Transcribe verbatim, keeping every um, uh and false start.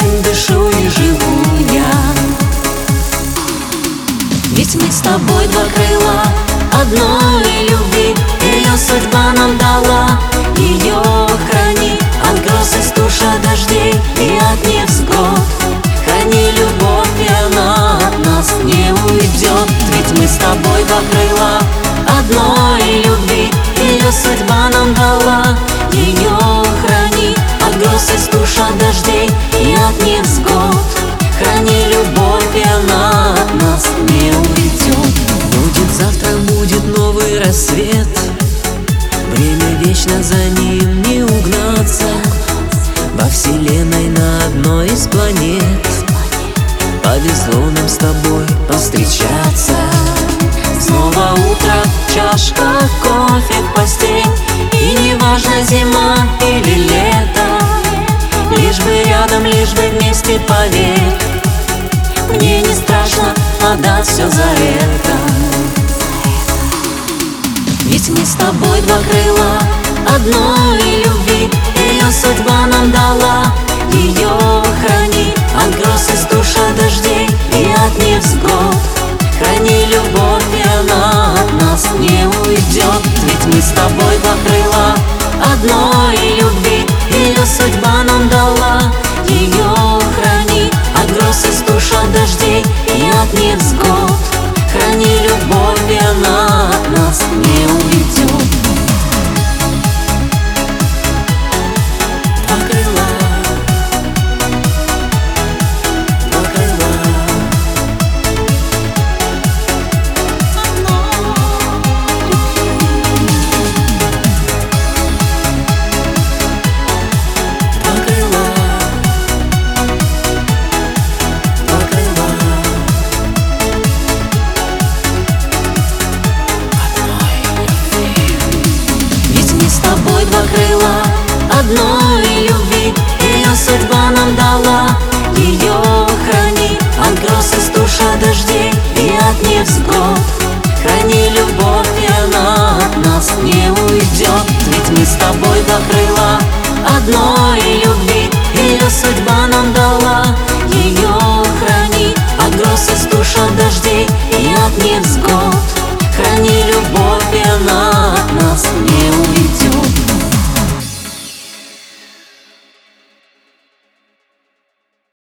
им дышу и живу я. Ведь мы с тобой два крыла одной любви, ее судьба нам дала. Ее храни от гроз и стуша дождей и от невзгод. Храни любовь, и она от нас не уйдет. Ведь мы с тобой два крыла одной любви, ее судьба нам дала. Ее храни от гроз и стуша дождей и от невзгод. Храни любовь, и она от нас не уйдет. Будет завтра, будет новый рассвет. Время вечно, за ним не угнаться. Во вселенной на одной из планет повезло нам с тобой повстречаться. Снова утро, чашка кофе в постель. И не важно, зима или лето, лишь бы рядом, лишь бы вместе, поверь. Мне не страшно отдать все за это. Ведь мы с тобой два крыла одной любви, ее судьба нам дала. Ее храни от гроз и стуша дождей и от невзгод. Храни любовь, и она от нас не уйдет. Ведь мы с тобой два крыла одной любви, ее судьба нам дала. Ее храни от гроз и стуша дождей и от невзгод. Храни любовь, и она от нас не уйдет. Два крыла, два крыла, два крыла, два крыла. Ведь мы с тобой два крыла одной любви, ее судьба нам дала. Ее храни от гроз и стуша дождей и от невзгод. Храни любовь, и она от нас не уйдет. Ведь мы с тобой два крыла одной